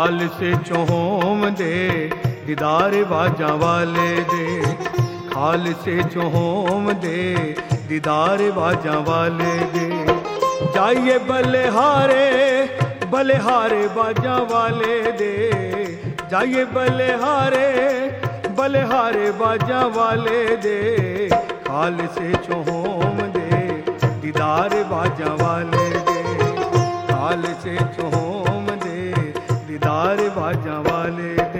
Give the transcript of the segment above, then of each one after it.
खाल से चोहोम दे दीदार बाजा वाले दे, खाल से चोहोम दे दीदार बाजा वाले दे। जाइए बलिहारे बलिहारे बाजा वाले दे, जाइए बलिहारे बलिहारे बाजा वाले दे, खाल से चोहोम दे दीदार बाजा वाले दे, खाल से चोहोम दे दीदार बाजा वाले दे।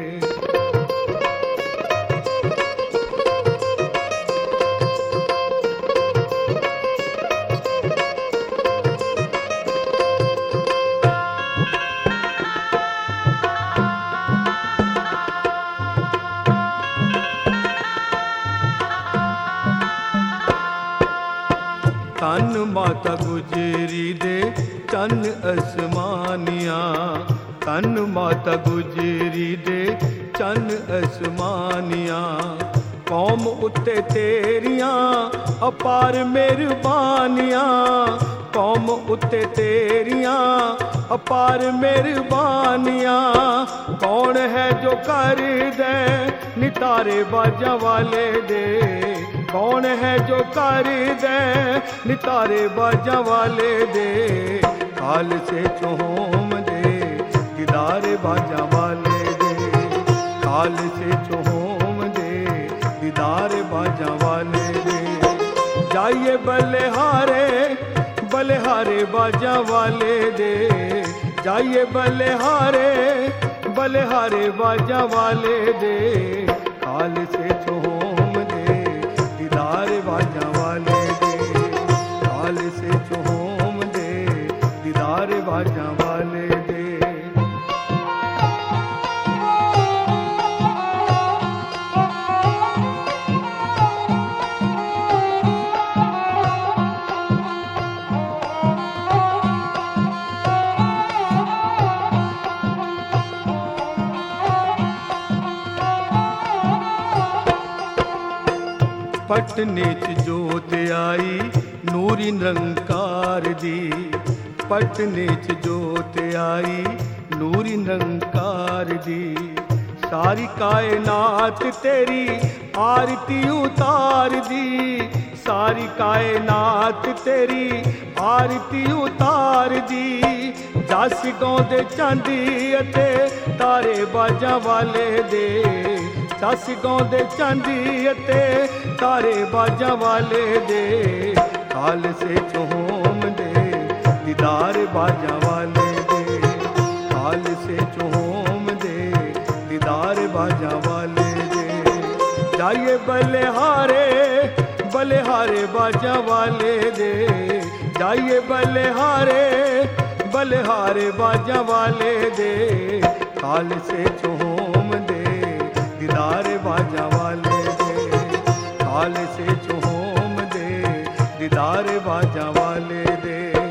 तन माता गुजरी दे चन असमानिया, तन माता गुजरी दे चन असमानिया, कौम उत्ते तेरियां अपार मेहरबानियां, कौम उत्ते तेरियां अपार मेहरबानियां। कौन है जो कर दे नितारे बाजा वाले दे, कौन है जो कर दे नितारे बाजा वाले दे, खाल से चोहोम दे दीदार बाजा वाले दे, खाल से चोहोम दे दीदार बाजा वाले दे। जाइए बलिहारे बलिहारे बाजा वाले दे, जाइए बलिहारे बलिहारे बाजा वाले दे, खाल से चोहोम दे दीदार बाजा वाले दे, खाल से चोहोम दे दीदार बाजा वाले दे। पटने च जोत आई नूरी निरंकार दी, पटने च जोत आई नूरी निरंकार दी, सारी कायनात तेरी आरती उतार दी, सारी कायनात तेरी आरती उतार दी। जस गाउंदे चांदी अते तारे बाजा वाले दे, जस गाउंदे चांदी अते तारे बाजा वाले दे, खाल से चोहोम दे दीदार बाजा वाले दे, खाल से चोहोम दे दीदार बाजा वाले दे। जाइए बलिहारे बलिहारे बाजा वाले दे, जाइए बलिहारे बलिहारे बाजा वाले दे, खाल से चोहोम दे दीदार बाजा वाले दे, खाल से चोहोम दे दीदार बाजा वाले दे।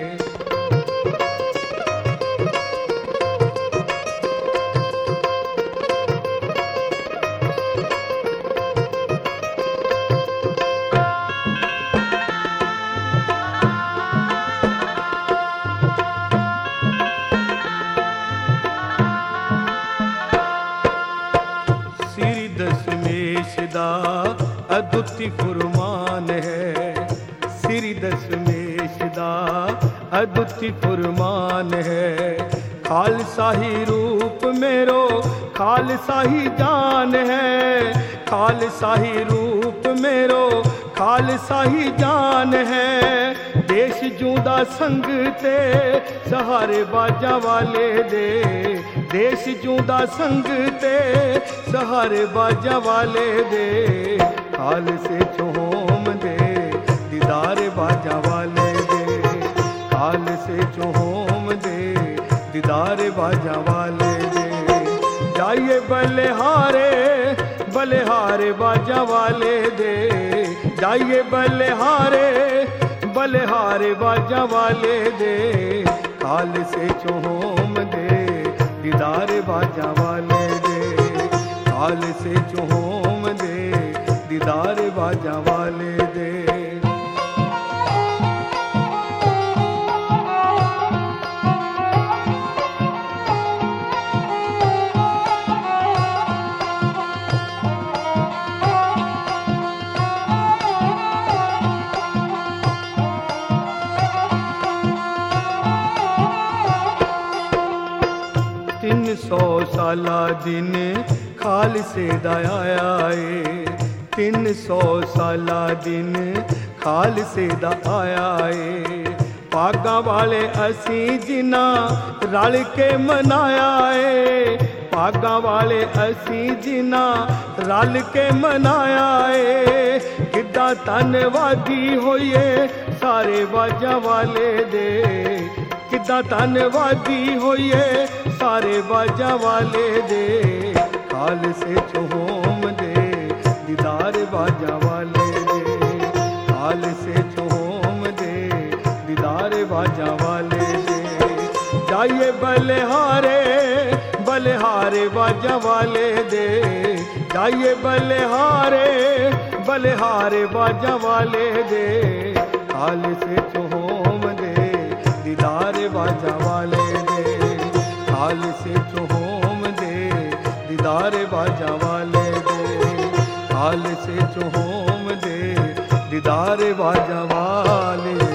श्री दशमेश दा अद्भुति फुरमान है, श्री दशमेश दा अद्भुति फुरमान है, खालसा ही रूप मेरो खालसा ही जान है, खालसा ही रूप मेरो खालसा ही जान है। देश जूदा संग ते सहारे बाजा वाले दे, देश जूदा संग ते सहारे बाजा वाले दे, खाल से चोहोम दे दीदार बाजा वाले दे, खाल से चोहोम दे दीदार बाजा वाले दे। जाइए बलिहारे बलिहारे बाजा वाले दे, जाइए बलिहारे बलिहारे बाजा वाले दे, खाल से चोहोम दे दीदार बाजा वाले दे, खाल से चोहोम दे दीदार बाजा वाले दे। साला दिन खालसे दा आया ए 300 साला दिन खालसे दा आया ए भागां वाले असी जिन्ना रल के मनाया ए भागां वाले असी जिन्ना रल के मनाया ए किद्दां धन्नवादी होइए सारे वाजा वाले दे किद्दां धन्नवादी होइए सारे वाजा वाले दे खालसे चो होम दे दीदार वाजा वाले दे खालसे चो होम दे दीदार वाजा वाले दे जाइए बलिहारे बलिहारे वाजा वाले दे जाइए बलिहारे बलिहारे वाजा वाले दे खालसे चो होम दे दीदार वाजा वाले दे खालसे चो होम दे दीदार वाजा वाले दे खालसे चो होम दे दीदार वाजा वाले